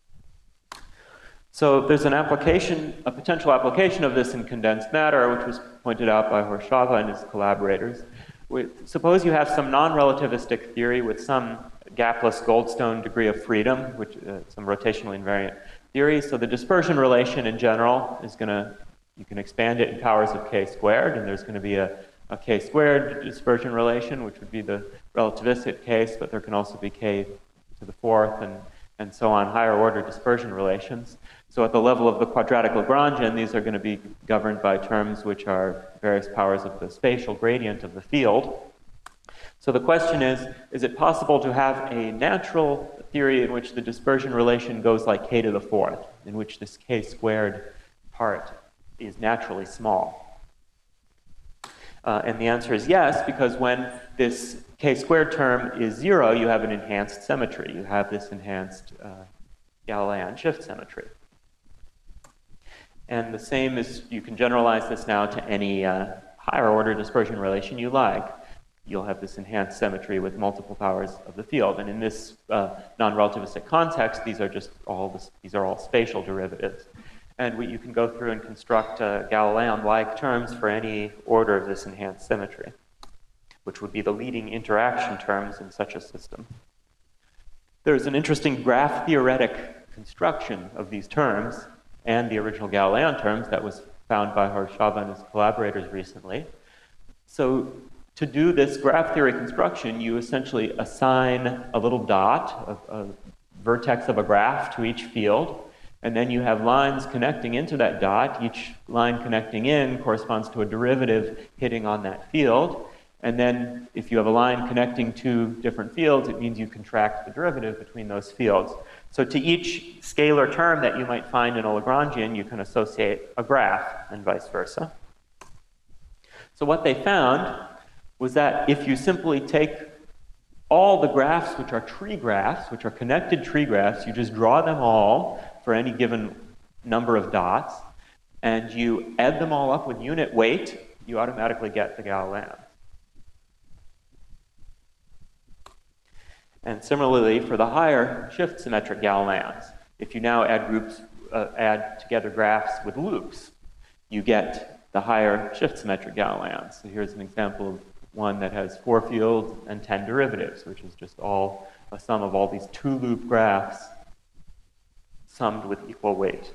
So there's a potential application of this in condensed matter, which was pointed out by Horsava and his collaborators. Suppose you have some non-relativistic theory with some gapless Goldstone degree of freedom, which some rotationally invariant theory. So the dispersion relation in general is you can expand it in powers of k squared, and there's going to be a k squared dispersion relation, which would be the relativistic case, but there can also be k to the 4th and so on, higher order dispersion relations. So at the level of the quadratic Lagrangian, these are going to be governed by terms which are various powers of the spatial gradient of the field. So the question is it possible to have a natural theory in which the dispersion relation goes like k to the 4th, in which this k squared part is naturally small? And the answer is yes, because when this k squared term is 0, you have an enhanced symmetry. You have this enhanced Galilean shift symmetry. And the same is, you can generalize this now to any higher order dispersion relation you like. You'll have this enhanced symmetry with multiple powers of the field. And in this non-relativistic context, these are all spatial derivatives. And you can go through and construct Galilean-like terms for any order of this enhanced symmetry, which would be the leading interaction terms in such a system. There's an interesting graph-theoretic construction of these terms and the original Galilean terms that was found by Horsava and his collaborators recently. So to do this graph theory construction, you essentially assign a little dot, a vertex of a graph to each field, and then you have lines connecting into that dot. Each line connecting in corresponds to a derivative hitting on that field. And then if you have a line connecting two different fields, it means you contract the derivative between those fields. So to each scalar term that you might find in a Lagrangian, you can associate a graph and vice versa. So what they found was that if you simply take all the graphs which are tree graphs, which are connected tree graphs, you just draw them all for any given number of dots, and you add them all up with unit weight, you automatically get the Galilean. And similarly, for the higher shift symmetric Galileans, if you now add together graphs with loops, you get the higher shift symmetric Galileans. So here's an example of one that has 4 fields and 10 derivatives, which is just all a sum of all these 2-loop graphs summed with equal weight.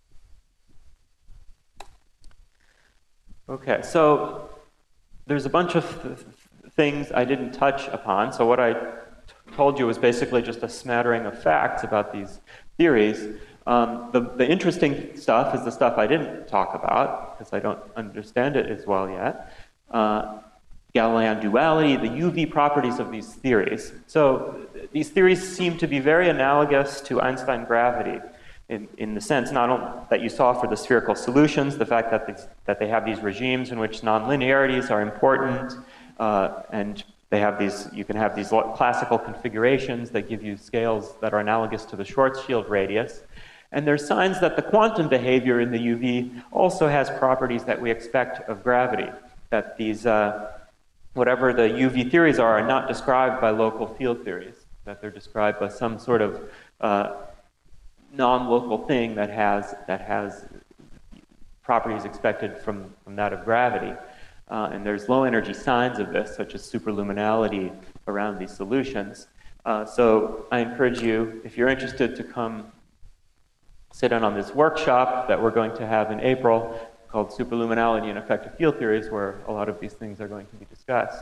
Okay, so there's a bunch of things I didn't touch upon. So what I told you was basically just a smattering of facts about these theories. The interesting stuff is the stuff I didn't talk about, because I don't understand it as well yet. Galilean duality, the UV properties of these theories. So these theories seem to be very analogous to Einstein gravity in the sense not only that you saw for the spherical solutions, the fact that they have these regimes in which nonlinearities are important, and they have these, you can have these classical configurations that give you scales that are analogous to the Schwarzschild radius. And there's signs that the quantum behavior in the UV also has properties that we expect of gravity, that these, whatever the UV theories are not described by local field theories, that they're described by some sort of non-local thing that has properties expected from that of gravity. And there's low energy signs of this, such as superluminality around these solutions. So I encourage you, if you're interested, to come sit in on this workshop that we're going to have in April called Superluminality and Effective Field Theories, where a lot of these things are going to be discussed.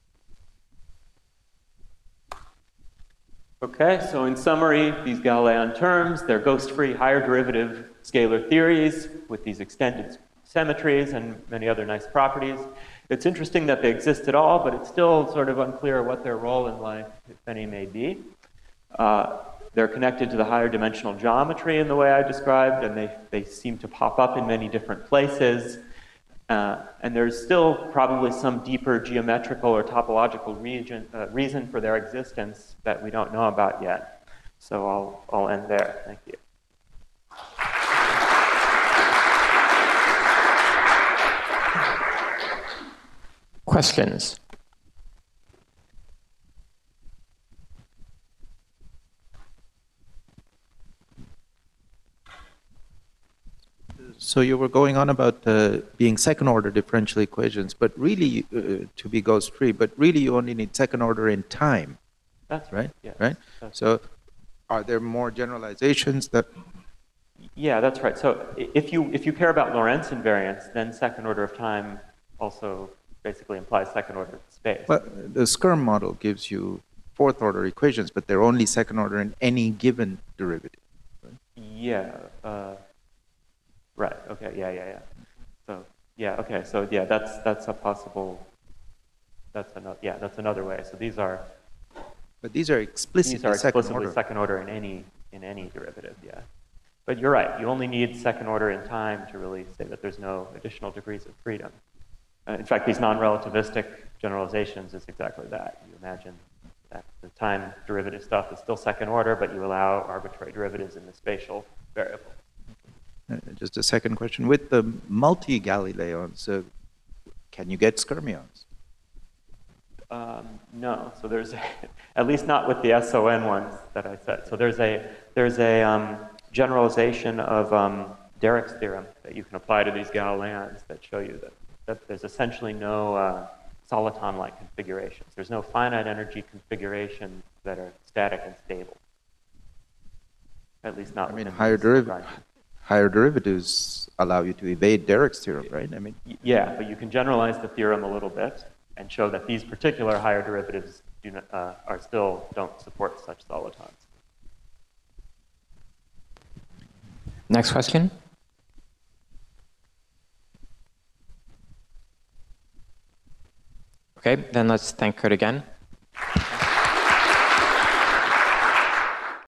Okay, so in summary, these Galilean terms, they're ghost-free higher derivative scalar theories with these extended symmetries and many other nice properties. It's interesting that they exist at all, but it's still sort of unclear what their role in life, if any, may be. They're connected to the higher dimensional geometry in the way I described, and they seem to pop up in many different places. And there's still probably some deeper geometrical or topological reason for their existence that we don't know about yet. So I'll end there. Thank you. Questions? So you were going on about being second-order differential equations, but really to be ghost-free, but really you only need second order in time. That's right. Yes, right. So are there more generalizations that? Yeah, that's right. So if you care about Lorentz invariance, then second order of time also basically implies second order space. Well, the Skirm model gives you fourth order equations, but they're only second order in any given derivative. Right? Yeah. Right. Okay. Yeah. So yeah. Okay. So yeah, that's a possible. That's another way. So these are. But these are explicitly second order in any derivative. Yeah. But you're right. You only need second order in time to really say that there's no additional degrees of freedom. In fact, these non-relativistic generalizations is exactly that. You imagine that the time derivative stuff is still second order, but you allow arbitrary derivatives in the spatial variable. Just a second question. With the multi-Galileons, can you get skyrmions? No. So there's at least not with the SON ones that I said. So there's a generalization of Diric's theorem that you can apply to these Galileans that show you that there's essentially no soliton-like configurations. There's no finite energy configurations that are static and stable. At least not. I mean, higher derivatives allow you to evade Diric's theorem, right? I mean, yeah, but you can generalize the theorem a little bit and show that these particular higher derivatives don't support such solitons. Next question. Okay, then let's thank Kurt again.